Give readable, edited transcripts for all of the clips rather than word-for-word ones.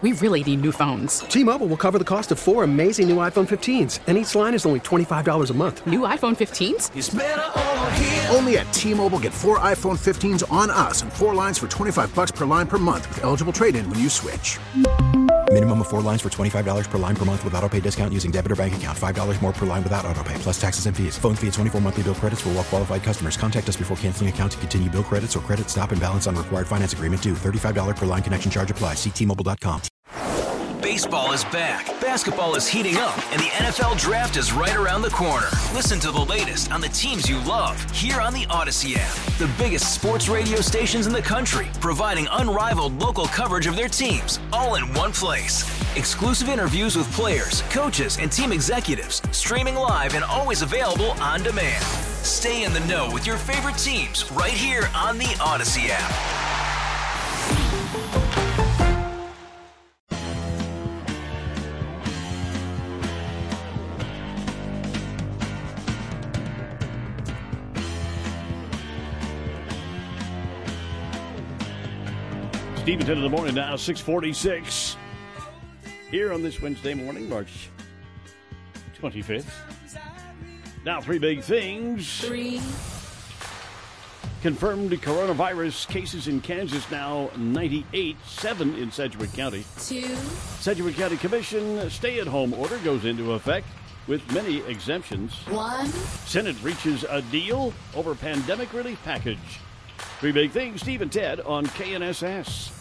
We really need new phones. T-Mobile will cover the cost of 4 amazing new iPhone 15s, and each line is only $25 a month. New iPhone 15s? It's better over here. Only at T-Mobile, get 4 iPhone 15s on us and 4 lines for $25 per line per month with eligible trade-in when you switch. Minimum of 4 lines for $25 per line per month with autopay discount using debit or bank account. $5 more per line without autopay, plus taxes and fees. Phone fee at 24 monthly bill credits for well-qualified customers. Contact us before canceling account to continue bill credits or credit stop and balance on required finance agreement due. $35 per line connection charge applies. See T-Mobile.com. Baseball is back, basketball is heating up, and the NFL Draft is right around the corner. Listen to the latest on the teams you love here on the Odyssey app. The biggest sports radio stations in the country, providing unrivaled local coverage of their teams, all in one place. Exclusive interviews with players, coaches, and team executives, streaming live and always available on demand. Stay in the know with your favorite teams right here on the Odyssey app. Stephen 10 in the morning now, 6:46. Here on this Wednesday morning, March 25th. Now, 3 big things. Confirmed coronavirus cases in Kansas now 98, 7 in Sedgwick County. 2. Sedgwick County Commission stay-at-home order goes into effect with many exemptions. 1. Senate reaches a deal over pandemic relief package. 3 big things, Steve and Ted on KNSS.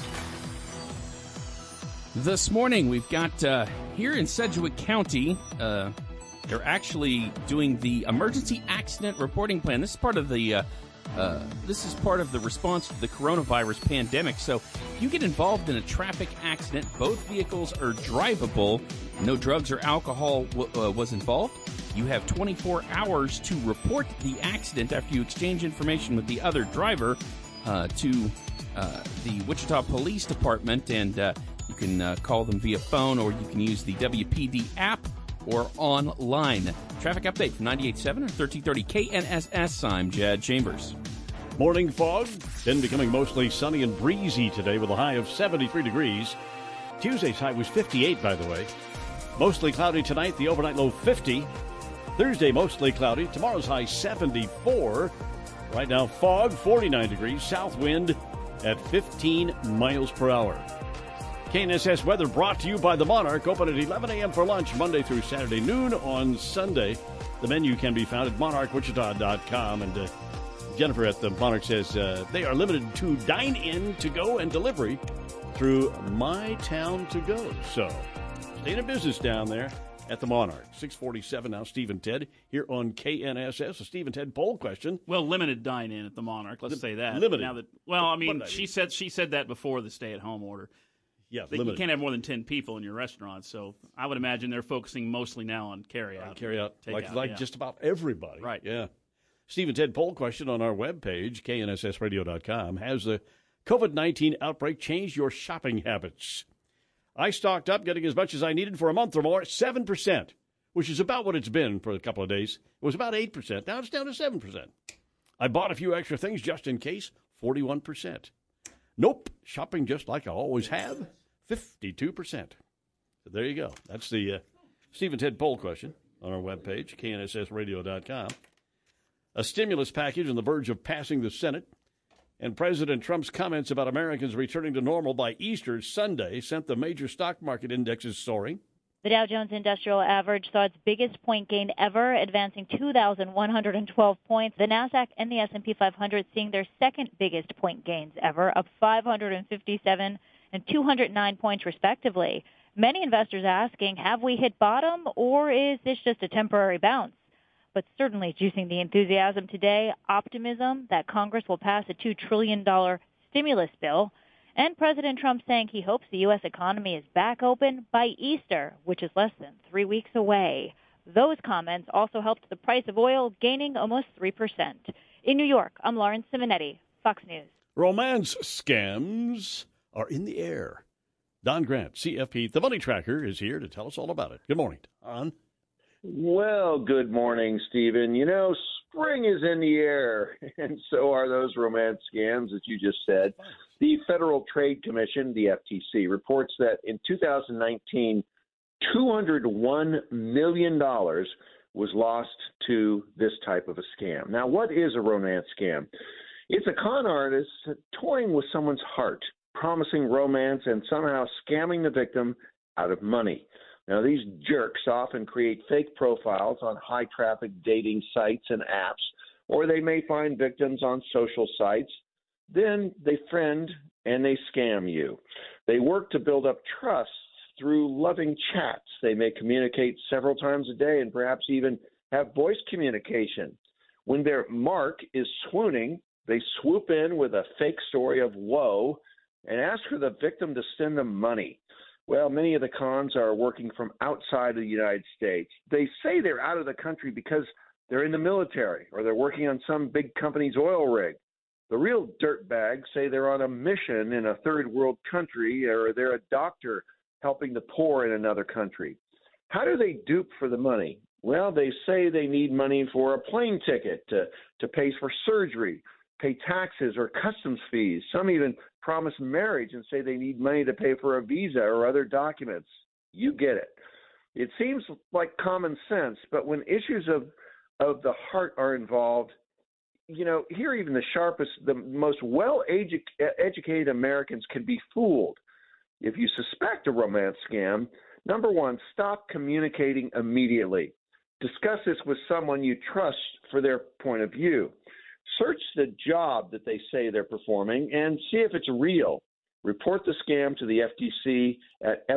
This morning, we've got here in Sedgwick County, they're actually doing the emergency accident reporting plan. This is part of the response to the coronavirus pandemic. So, if you get involved in a traffic accident, both vehicles are drivable. No drugs or alcohol was involved. You have 24 hours to report the accident after you exchange information with the other driver to the Wichita Police Department, and you can call them via phone, or you can use the WPD app or online. Traffic update from 98.7 or 1330 KNSS. I'm Jad Chambers. Morning fog, then becoming mostly sunny and breezy today with a high of 73 degrees. Tuesday's high was 58, by the way. Mostly cloudy tonight, the overnight low 50. Thursday, mostly cloudy. Tomorrow's high 74. Right now, fog, 49 degrees. South wind at 15 miles per hour. KNSS weather brought to you by the Monarch. Open at 11 a.m. for lunch, Monday through Saturday, noon on Sunday. The menu can be found at monarchwichita.com. And Jennifer at the Monarch says they are limited to dine-in, to-go, and delivery through My Town To Go. So stay in business down there at the Monarch. 6:47 now, Steve and Ted here on KNSS. A Steve and Ted poll question. Well, limited dine-in at the Monarch. Let's say that. Limited. Now that, well, I mean, she said that before the stay-at-home order. Yeah, you can't have more than 10 people in your restaurant, so I would imagine they're focusing mostly now on carry-out. Like just about everybody. Right. Yeah. Steve and Ted poll question on our webpage, knssradio.com. Has the COVID-19 outbreak changed your shopping habits? I stocked up, getting as much as I needed for a month or more, 7%, which is about what it's been for a couple of days. It was about 8%. Now it's down to 7%. I bought a few extra things just in case, 41%. Nope, shopping just like I always have, 52%. So there you go. That's the Steve and Ted poll question on our webpage, knssradio.com. A stimulus package on the verge of passing the Senate, and President Trump's comments about Americans returning to normal by Easter Sunday sent the major stock market indexes soaring. The Dow Jones Industrial Average saw its biggest point gain ever, advancing 2,112 points. The Nasdaq and the S&P 500 seeing their second biggest point gains ever, up 557 and 209 points respectively. Many investors asking, have we hit bottom, or is this just a temporary bounce? But certainly juicing the enthusiasm today, optimism that Congress will pass a $2 trillion stimulus bill, and President Trump saying he hopes the U.S. economy is back open by Easter, which is less than 3 weeks away. Those comments also helped the price of oil gaining almost 3%. In New York, I'm Lauren Simonetti, Fox News. Romance scams are in the air. Don Grant, CFP, the Money Tracker, is here to tell us all about it. Good morning, Don. Well, good morning, Stephen. You know, spring is in the air, and so are those romance scams that you just said. The Federal Trade Commission, the FTC, reports that in 2019, $201 million was lost to this type of a scam. Now, what is a romance scam? It's a con artist toying with someone's heart, promising romance and somehow scamming the victim out of money. Now, these jerks often create fake profiles on high-traffic dating sites and apps, or they may find victims on social sites. Then they friend and they scam you. They work to build up trust through loving chats. They may communicate several times a day and perhaps even have voice communication. When their mark is swooning, they swoop in with a fake story of woe and ask for the victim to send them money. Well, many of the cons are working from outside of the United States. They say they're out of the country because they're in the military or they're working on some big company's oil rig. The real dirtbags say they're on a mission in a third world country or they're a doctor helping the poor in another country. How do they dupe for the money? Well, they say they need money for a plane ticket, to pay for surgery, pay taxes or customs fees. Some even promise marriage and say they need money to pay for a visa or other documents. You get it. It seems like common sense, but when issues of the heart are involved, here even the sharpest, the most well-educated Americans can be fooled. If you suspect a romance scam, number one, stop communicating immediately. Discuss this with someone you trust for their point of view. Search the job that they say they're performing and see if it's real. Report the scam to the FTC at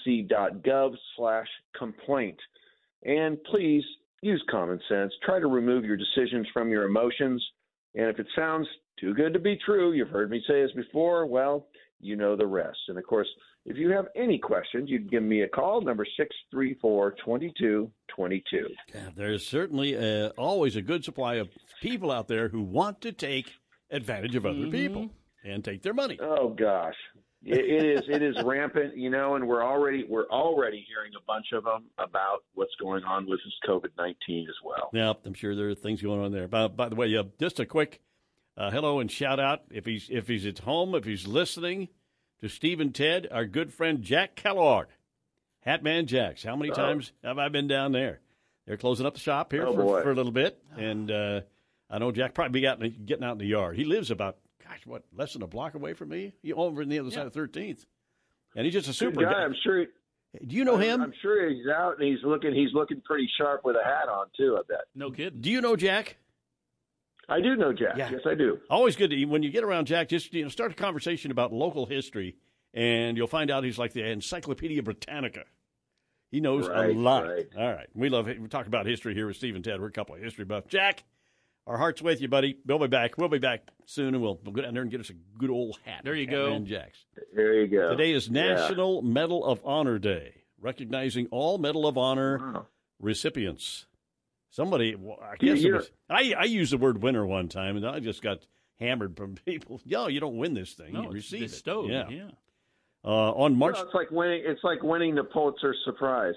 ftc.gov/complaint. And please use common sense. Try to remove your decisions from your emotions. And if it sounds too good to be true, you've heard me say this before, well, you know the rest. And, of course, if you have any questions, you can give me a call, number 634-2222. Yeah, there's certainly always a good supply of people out there who want to take advantage of other people and take their money. Oh, gosh. It is rampant, and we're already hearing a bunch of them about what's going on with this COVID-19 as well. Yeah, I'm sure there are things going on there. By the way, just a quick hello and shout out if he's at home, if he's listening to Steve and Ted, our good friend Jack Kellogg, Hatman Jacks. How many times have I been down there? They're closing up the shop here for a little bit, and I know Jack probably getting out in the yard. He lives about less than a block away from me? Over on the other side of 13th. And he's just a super guy. I'm sure. Do you know him? I'm sure he's out and he's looking pretty sharp with a hat on too, I bet. No kidding. Do you know Jack? I do know Jack. Yeah. Yes, I do. Always good when you get around Jack, just start a conversation about local history and you'll find out he's like the Encyclopedia Britannica. He knows a lot. Right. All right. We talk about history here with Steve and Ted. We're a couple of history buffs. Jack, our heart's with you, buddy. We'll be back. We'll be back soon, and we'll go down there and get us a good old hat. There you go. And Jacks. There you go. Today is National Medal of Honor Day, recognizing all Medal of Honor recipients. Somebody, I guess I used the word winner one time, and I just got hammered from people. You don't win this thing. No, you receive it's bestowed. it. Yeah. On March, it's like winning the Pulitzer Prize.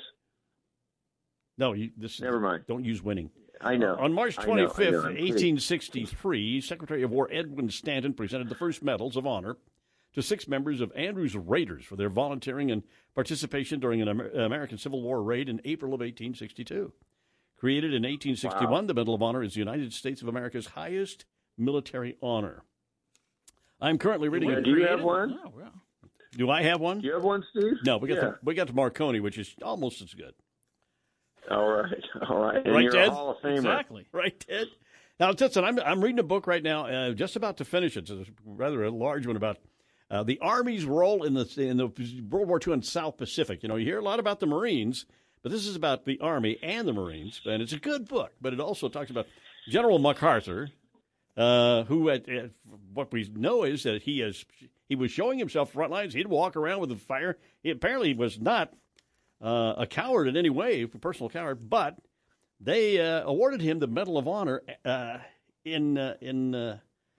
No, never mind. Don't use winning. I know. On March 25th, 1863, Secretary of War Edwin Stanton presented the first medals of honor to 6 members of Andrews Raiders for their volunteering and participation during an American Civil War raid in April of 1862. Created in 1861, the Medal of Honor is the United States of America's highest military honor. I'm currently reading Do you have one? Oh, wow. Do I have one? Do you have one, Steve? No, we got the Marconi, which is almost as good. All right. And right, you're Ted? a Hall of Famer. Exactly. Right, Ted? Now, listen, I'm reading a book right now, just about to finish it. It's rather a large one about the Army's role in the World War II and South Pacific. You hear a lot about the Marines, but this is about the Army and the Marines, and it's a good book. But it also talks about General MacArthur, who what we know is that he was showing himself front lines. He'd walk around with a fire. He apparently was not a coward in any way, a personal coward, but they awarded him the Medal of Honor in the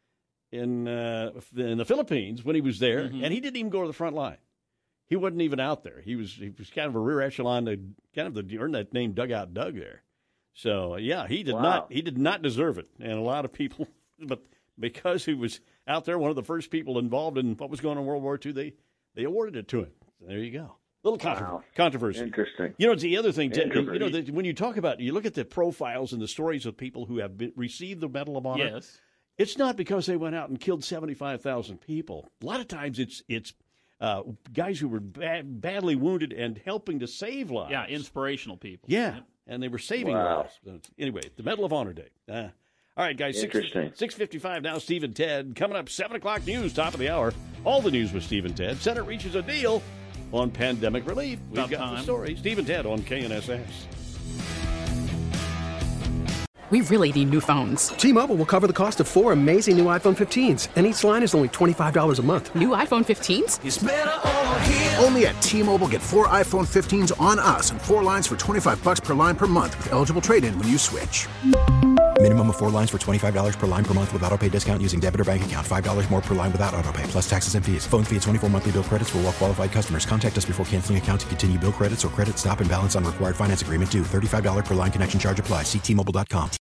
Philippines when he was there, and he didn't even go to the front line. He wasn't even out there. He was kind of a rear echelon, earned that name Dugout Doug there. So, yeah, he did Wow. not deserve it. And a lot of people, but because he was out there, one of the first people involved in what was going on in World War II, they awarded it to him. So there you go. Little controversy. Interesting. You know, it's the other thing, when you talk about, you look at the profiles and the stories of people who have received the Medal of Honor. Yes. It's not because they went out and killed 75,000 people. A lot of times it's guys who were badly wounded and helping to save lives. Yeah, inspirational people. Yeah, and they were saving Wow. lives. Anyway, the Medal of Honor Day. All right, guys, Interesting. 6:55 now, Steve and Ted. Coming up, 7 o'clock news, top of the hour. All the news with Steve and Ted. Senate reaches a deal on pandemic relief. We've About got time. the story. Steve and Ted on KNSS. We really need new phones. T-Mobile will cover the cost of 4 amazing new iPhone 15s, and each line is only $25 a month. New iPhone 15s? It's better over here. Only at T-Mobile, get 4 iPhone 15s on us and 4 lines for $25 per line per month with eligible trade-in when you switch. Minimum of 4 lines for $25 per line per month with auto-pay discount using debit or bank account. $5 more per line without auto-pay, plus taxes and fees. Phone fee at 24 monthly bill credits for well-qualified customers. Contact us before canceling account to continue bill credits or credit stop and balance on required finance agreement due. $35 per line connection charge applies. See T-Mobile.com.